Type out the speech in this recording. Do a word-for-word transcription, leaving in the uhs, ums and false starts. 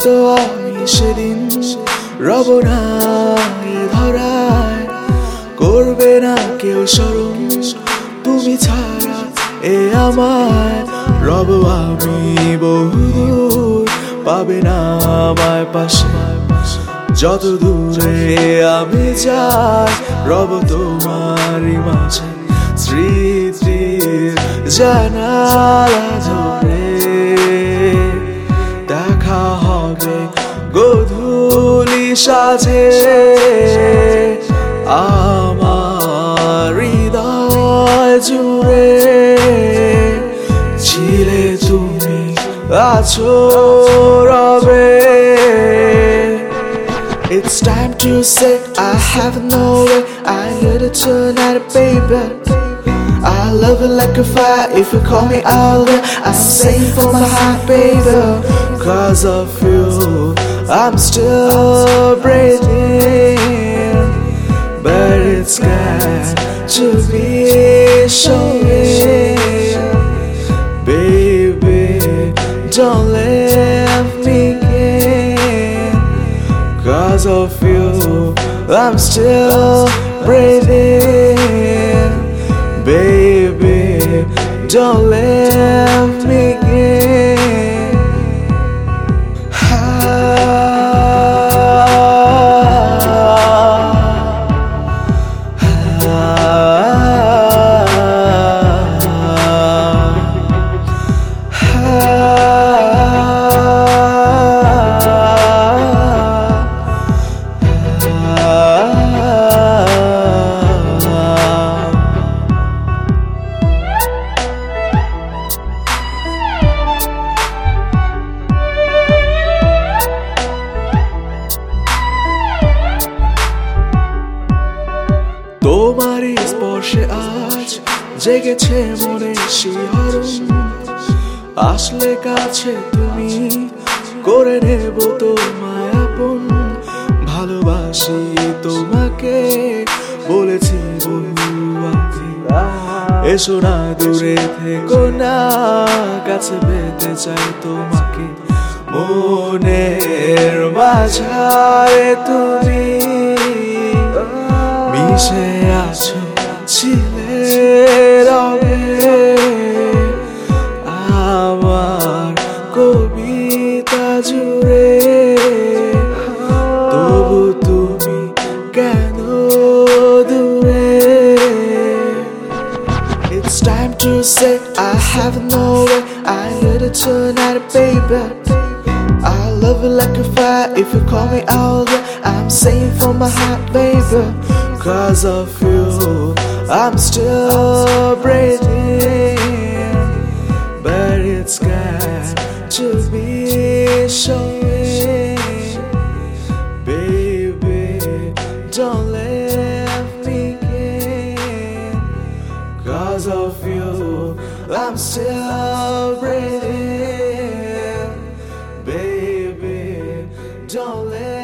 হয়তো আমি সেদিন রব না এ ধরায়, করবে না কেউ স্মরণ তুমি ছাড়া এ আমায়। রব আমি বহুদূর, পাবে না আমায় পাশে, যত দূরে আমি যাই রব তোমারই মাঝে। স্মৃতির জানালা ধরে দেখা হবে গোধূলি সাজে, আমার হৃদয় জুড়ে ছিলে তুমি, আছো রবে। It's time to say I have no way, I need it tonight, baby. I love it like a fire, if you call me out there, I'm saying for my heart, baby. Cause of you, I'm still breathing, but it's got to be showing. Baby, don't leave me again. Cause of you, I'm still breathing. Baby, don't leave me again. তোমারই স্পর্শে আজ জেগেছে মনে শিহরণ, আসলে কাছে তুমি করে নেব তোমায় আপন। ভালোবাসি তোমাকে বলেছি বহু আগে, এসো না দূরে থেকো না, কাছে পেতে চাই তোমাকে। মনের মাঝারে তুমি মিশে আছো, ছিলে রবে আমার কবিতা জুড়ে। তবু তুমি কেন দূরে? It's time to say I have no way, I need it tonight, baby. I love you like a fire, if you call me out there, I'm saying for my heart, baby. Cause of you, I'm still breathing, but it's got to be showing. Baby, don't leave me again. Cause of you, I'm still breathing. Baby, don't leave